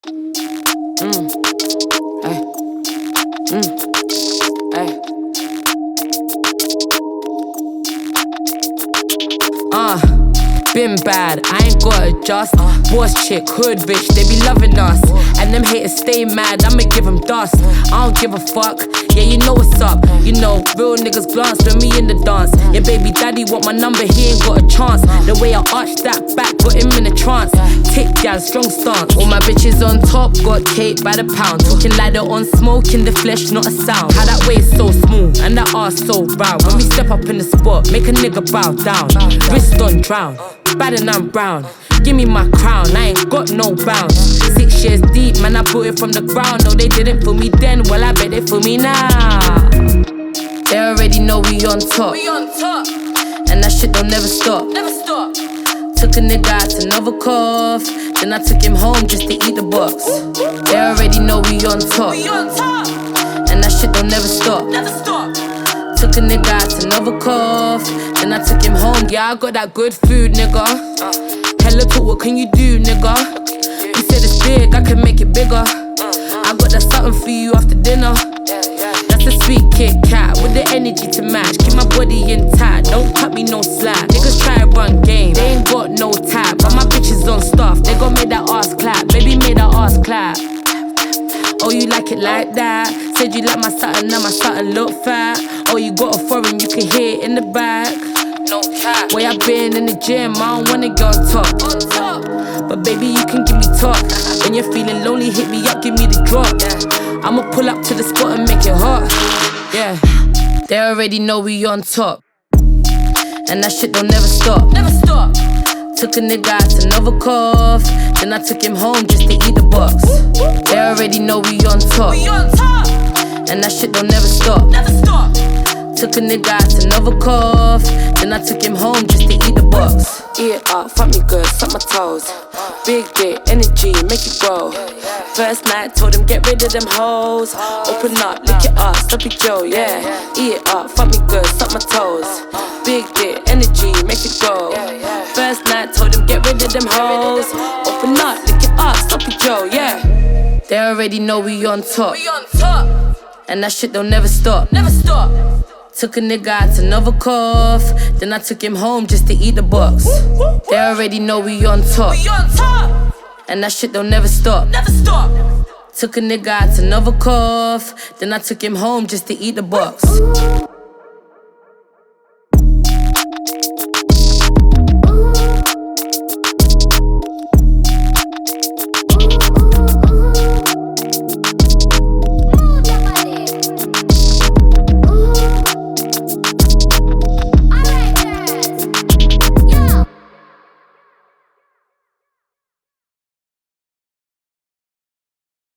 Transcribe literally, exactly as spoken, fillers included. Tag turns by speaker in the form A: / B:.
A: Mm. Ay. Mm. Ay. Uh, been bad, I ain't gotta adjust. Boss chick, hood bitch, they be loving us. And them haters stay mad, I'ma give them dust. I don't give a fuck, yeah, you know what's up. You know, real niggas glance when me in the dance. Yeah, baby daddy want my number, he ain't got a chance. The way I arch that back, put him in a trance. Tick gal, strong stance. All my bitches on top, got cake by the pound. Talking like they're on smoke in the flesh, not a sound. How that waist so smooth, and that ass so brown. When we step up in the spot, make a nigga bow down. Wrist on drown, bad and I'm brown. Give me my crown, I ain't got no bounds. Six years deep, man, I put it from the ground. No, they didn't for me then, well, I bet they for me now. They already know we on top. We on top. And that shit don't never stop. Never stop. Took a nigga out to Novikov, then I took him home just to eat the box. They already know we on top. We on top. And that shit don't never stop. Never stop. Took a nigga out to Novikov, then I took him home. Yeah, I got that good food, nigga. Hella talk, what can you do, nigga? You said it's big, I can make it bigger. I got that something for you after dinner. That's a sweet Kit Kat with the energy to match. Keep my body intact, don't cut me no slack. Niggas try to run game, they ain't got no tap. But my bitches on stuff, they gon' make that ass clap. Baby, make that ass clap. Oh, you like it like that? Said you like my satin, now my satin look fat. Oh, you got a foreign, you can hear it in the back. No cap. Way I been in the gym, I don't wanna go on top. On top. But baby, you can give me talk. When you're feeling lonely, hit me up, give me the drop. Yeah. I'ma pull up to the spot and make it hot. Yeah, they already know we on top. And that shit don't never stop. Never stop. Took a nigga out to Novikov, then I took him home just to eat the box. They already know we on top. We on top. And that shit don't never stop. Never stop. Took a nigga out to Novikov, then I took him home just to eat the box. Eat it up, fuck me good, suck my toes. Big dick, energy, make it grow. First night, told him get rid of them hoes. Open up, lick it up, sloppy Joe, yeah. Eat it up, fuck me good, suck my toes. Big dick, energy, make it grow. First night, told him get rid of them hoes. Open up, lick it up, sloppy Joe, yeah. They already know we on top. We on top. And that shit don't never stop. Never stop. Took a nigga out to Novikov, then I took him home just to eat the box. They already know we on top. We on top. And that shit don't never stop. Never stop. Took a nigga out to Novikov, then I took him home just to eat the box.